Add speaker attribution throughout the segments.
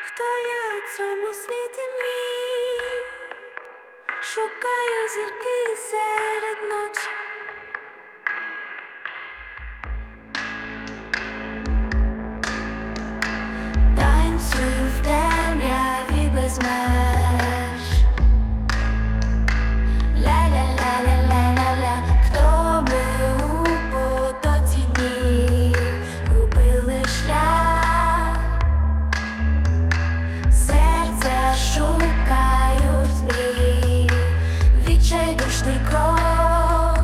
Speaker 1: Хто я у цьому світі мій? Шукаю зірки серед ночі. Танцюю в темряві без меж. Ля-ля-ля-ля-ля-ля-ля. Хто ми у потоці днів губили шлях? Серця шукають змій, відчайдушний крок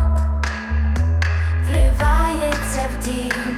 Speaker 1: вривається в дім.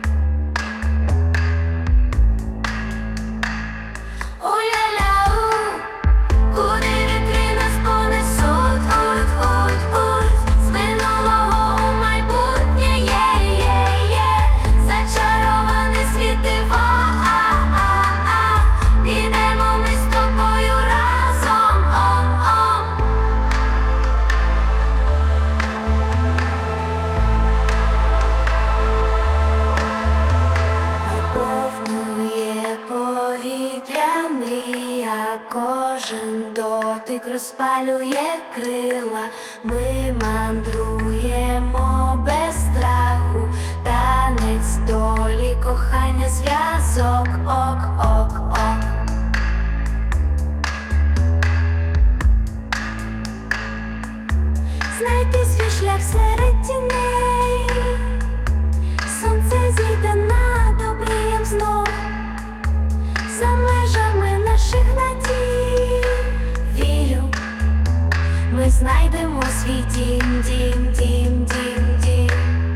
Speaker 1: Кожен дотик розпалює крила. Ми мандруємо без страху. Танець долі, кохання, зв'язок. Ок-ок-ок. Знайти свій шлях серед тіней. Сонце зійде над обрієм знов. За межами наших надій, вірю, ми знайдемо свій дім, дім, дім, дім, дім.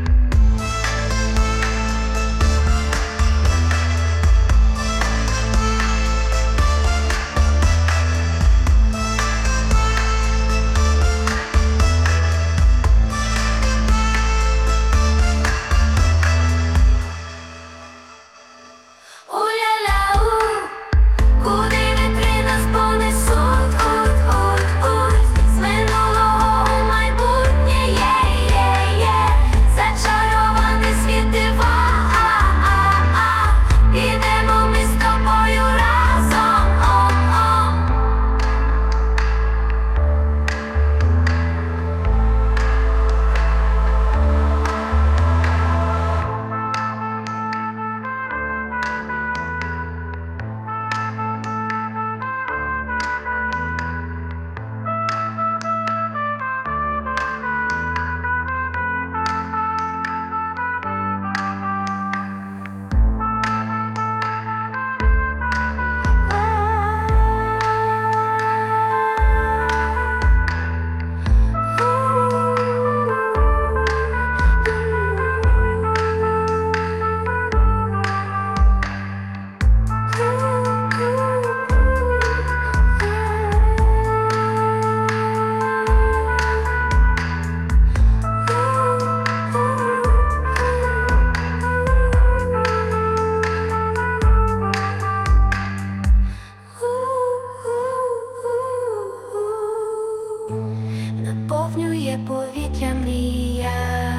Speaker 1: Наповнює повітря мрія,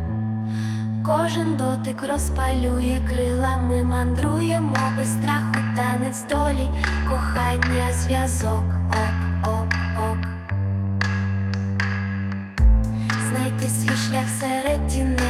Speaker 1: кожен дотик розпалює крила. Ми мандруємо без страху, танець долі, кохання, зв'язок. Ок-ок-ок. Знайти свій шлях серед тіней.